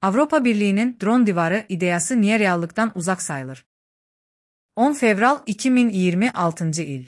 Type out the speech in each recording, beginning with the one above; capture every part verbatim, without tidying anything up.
Avropa Birliği'nin drone divarı ideyası niye reallıktan uzak sayılır? on Fevral iki bin yirmi altıncı il.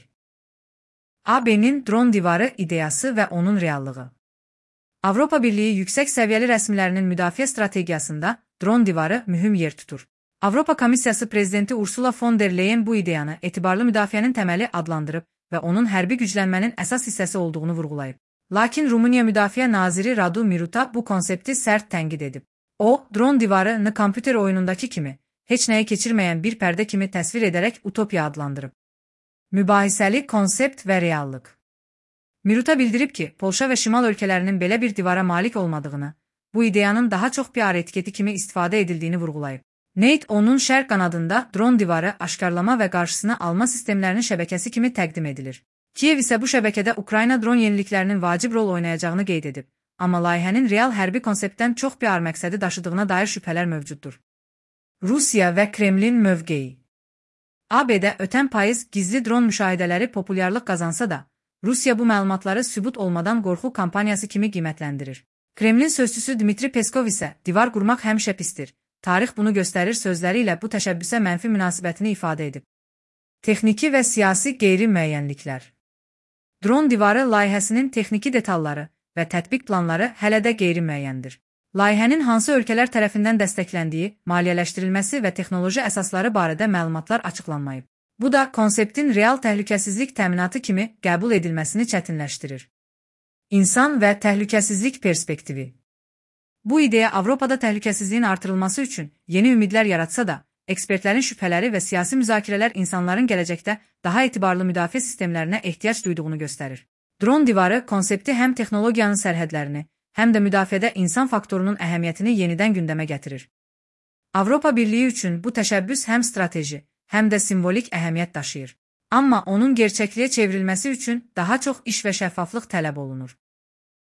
A B'nin drone divarı ideyası ve onun reallığı. Avropa Birliği yüksek seviyeli resmilerinin müdafiə stratejiyasında drone divarı mühüm yer tutur. Avropa Komissiyası Prezidenti Ursula von der Leyen bu ideyanı etibarlı müdafiənin təməli adlandırıb və onun hərbi güclənmənin əsas hissəsi olduğunu vurğulayıb. Lakin Rumıniya Müdafiə Naziri Radu Miruta bu konsepti sərt tənqid edib. O, drone divarını kompüter oyunundakı kimi, heç nəyi keçirməyən bir pərdə kimi təsvir edərək utopiya adlandırıb. Mübahisəli konsept və reallıq. Miruta bildirib ki, Polşa və Şimal ölkələrinin belə bir divara malik olmadığını, bu ideyanın daha çox P R etiketi kimi istifadə edildiyini vurğulayıb. NATO onun şərq qanadında drone divarı aşkarlama və qarşısını alma sistemlərinin şəbəkəsi kimi təqdim edilir. Kiyev isə bu şəbəkədə Ukrayna drone yeniliklərinin vacib rol oynayacağını qeyd edib. Amma layihənin real hərbi konseptdən çox P R məqsədi daşıdığına dair şübhələr mövcuddur. Rusiya və Kremlin mövqeyi. A B-də ötən payız gizli drone müşahidələri populyarlıq qazansa da, Rusiya bu məlumatları sübut olmadan qorxu kampaniyası kimi qiymətləndirir. Kremlin sözçüsü Dmitri Peskov isə divar qurmaq həmişə pisdir, tarix bunu göstərir sözləri ilə bu təşəbbüsə mənfi münasibətini ifadə edib. Texniki və siyasi qeyri-müəyyənliklər. Drone divarı layihəsinin texniki detalları və tətbiq planları hələ də qeyri-müəyyəndir. Layihənin hansı ölkələr tərəfindən dəstəkləndiyi, maliyyələşdirilməsi və texnoloji əsasları barədə məlumatlar açıqlanmayıb. Bu da konseptin real təhlükəsizlik təminatı kimi qəbul edilməsini çətinləşdirir. İnsan və təhlükəsizlik perspektivi. Bu ideya Avropada təhlükəsizliyin artırılması üçün yeni ümidlər yaratsa da, ekspertlərin şübhələri və siyasi müzakirələr insanların gələcəkdə daha etibarlı müdafiə sistemlərinə ehtiyac duyduğunu göstərir. Drone divarı konsepti həm texnologiyanın sərhədlərini, həm də müdafiədə insan faktorunun əhəmiyyətini yenidən gündəmə gətirir. Avropa Birliyi üçün bu təşəbbüs həm strateji, həm də simvolik əhəmiyyət daşıyır. Amma onun gerçəkliyə çevrilməsi üçün daha çox iş və şəffaflıq tələb olunur.